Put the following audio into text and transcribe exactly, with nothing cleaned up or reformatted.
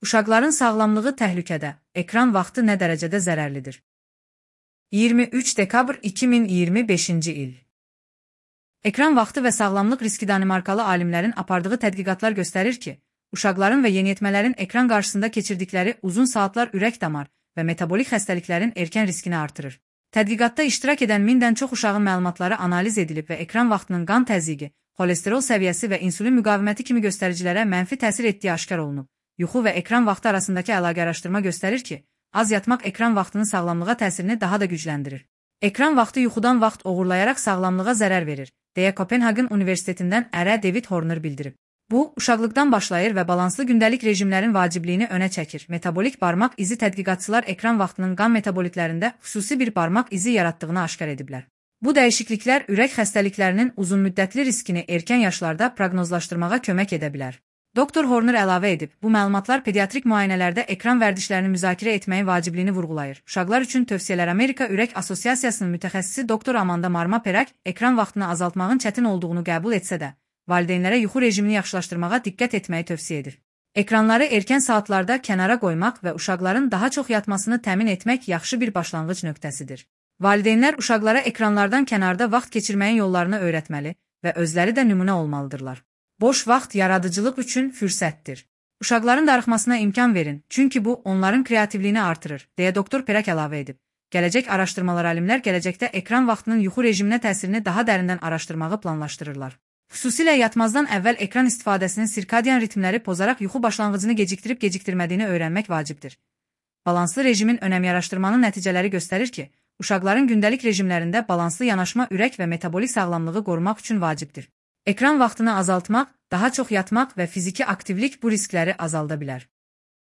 Uşaqların sağlamlığı təhlükədə. Ekran vaxtı nə dərəcədə zərərlidir? iyirmi üç dekabr iki min iyirmi beşinci il. Ekran vaxtı və sağlamlıq riski Danimarkalı alimlərin apardığı tədqiqatlar göstərir ki, uşaqların və yeniyetmələrin ekran qarşısında keçirdikləri uzun saatlar ürək damar və metabolik xəstəliklərin erkən riskini artırır. Tədqiqatda iştirak edən mindən çox uşağın məlumatları analiz edilib və ekran vaxtının qan təzyiqi, xolesterol səviyyəsi və insulin müqaviməti kimi göstəricilərə mənfi təsir etdiyi aşkar olunub. Yuxu və ekran vaxtı arasındakı əlaqə araşdırma göstərir ki, az yatmaq ekran vaxtının sağlamlığa təsirini daha da gücləndirir. Ekran vaxtı yuxudan vaxt oğurlayaraq sağlamlığa zərər verir, deyə Kopenhagen Universitetindən ərə David Horner bildirib. Bu, uşaqlıqdan başlayır və balanslı gündəlik rejimlərin vacibliyini önə çəkir. Metabolik barmaq izi tədqiqatçılar ekran vaxtının qan metabolitlərində xüsusi bir barmaq izi yaratdığını aşkar ediblər. Bu dəyişikliklər ürək xəstəliklərinin uzunmüddətli riskini erkən yaşlarda proqnozlaşdırmağa kömək edə bilər. Doktor Horner əlavə edib, bu məlumatlar pediatrik müayinələrdə ekran vərdişlərini müzakirə etməyin vacibliyini vurğulayır. Uşaqlar üçün tövsiyələr Amerika Ürək Assosiasiyasının mütəxəssisi doktor Amanda Marma-Perak ekran vaxtını azaltmağın çətin olduğunu qəbul etsə də, valideynlərə yuxu rejimini yaxşılaşdırmağa diqqət etməyi tövsiyə edir. Ekranları erkən saatlarda kənara qoymaq və uşaqların daha çox yatmasını təmin etmək yaxşı bir başlanğıc nöqtəsidir. Valideynlər uşaqlara ekranlardan kənarda vaxt keçirməyin yollarını öyrətməli və özləri də nümunə olmalıdırlar. Boş vaxt yaradıcılıq üçün fürsətdir. Uşaqların darıxmasına imkan verin, çünki bu onların kreativliyini artırır, deyə doktor Perak əlavə edib. Gələcək araşdırmalar alimlər gələcəkdə ekran vaxtının yuxu rejiminə təsirini daha dərindən araşdırmağı planlaşdırırlar. Xüsusilə yatmazdan əvvəl ekran istifadəsinin sirkadian ritmləri pozaraq yuxu başlanğıcını gecikdirib gecikdirmədiyini öyrənmək vacibdir. Balanslı rejimin önəmi araşdırmanın nəticələri göstərir ki, uşaqların gündəlik rejimlərində balanslı yanaşma ürək və metabolik sağlamlığı qorumaq üçün vacibdir. Ekran vaxtını azaltmaq, daha çox yatmaq və fiziki aktivlik bu riskləri azalda bilər.